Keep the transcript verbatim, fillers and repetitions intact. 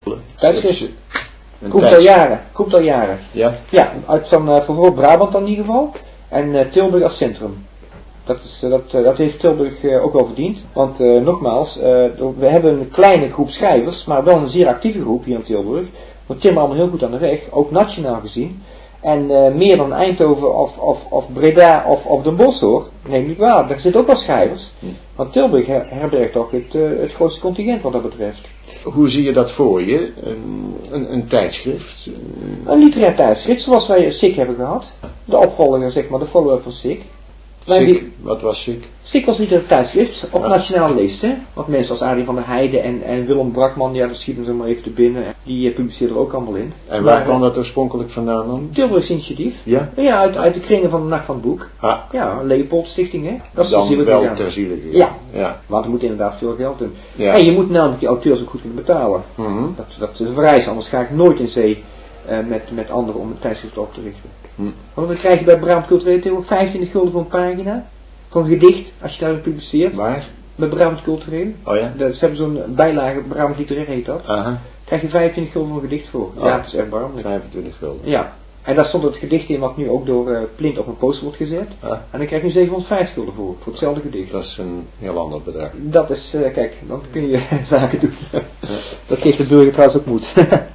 Tijdschrift. Komt al jaren. Komt al jaren. Ja? Ja, uit van, uh, van Brabant in ieder geval. En uh, Tilburg als centrum. Dat, is, uh, dat, uh, dat heeft Tilburg uh, ook wel verdiend. Want uh, nogmaals, uh, we hebben een kleine groep schrijvers, maar wel een zeer actieve groep hier in Tilburg. We timmeren allemaal heel goed aan de weg, ook nationaal gezien. En uh, meer dan Eindhoven of, of, of Breda of, of Den Bosch hoor, neem niet waar. Daar zitten ook wel schrijvers. Hm. Want Tilburg her, herbergt toch het, uh, het grootste contingent wat dat betreft. Hoe zie je dat voor je? Een, een, een tijdschrift? Een literair tijdschrift, zoals wij S I C hebben gehad. De opvolger, zeg maar, de follower van S I C. S I C, wat was S I C? S I C was literair tijdschrift op ja. nationale leest, hè. Want mensen als Arie van der Heijden en, en Willem Brakman, ja, dat schieten ze maar even te binnen. Die uh, publiceerden er ook allemaal in. En waar kwam dat oorspronkelijk vandaan dan? Tilburgs initiatief. Ja? Ja, uit, uit de kringen van de Nacht van het Boek. Ah. Ja, Leopold Stichting, hè. Dat is dan wel gegaan. ter ziele gegaan. Ja. ja, want er moet inderdaad veel geld in. Ja. En je moet namelijk die auteurs ook goed kunnen betalen. Mm-hmm. Dat, dat is een vereis, anders ga ik nooit in zee uh, met, met anderen om een tijdschrift op te richten. Mm. Want dan krijg je bij Brabant Cultureel tegenwoordig vijfentwintig gulden voor een pagina. Voor een gedicht, als je daarin publiceert. Waar? Bij Brabant Cultureel. Oh ja? De, ze hebben zo'n bijlage, Brabant Literair heet dat. Aha. Krijg je vijfentwintig gulden voor een gedicht voor. Oh. Ja, dat is echt barmelijk. vijfentwintig gulden. Ja. En daar stond het gedicht in wat nu ook door uh, Plint op een poster wordt gezet. Ah. En dan krijg je zevenhonderdvijftig gulden voor, voor hetzelfde gedicht. Dat is een heel ander bedrag. Dat is, uh, kijk, dan kun je zaken doen. Ja. Dat geeft de burger trouwens ook moed.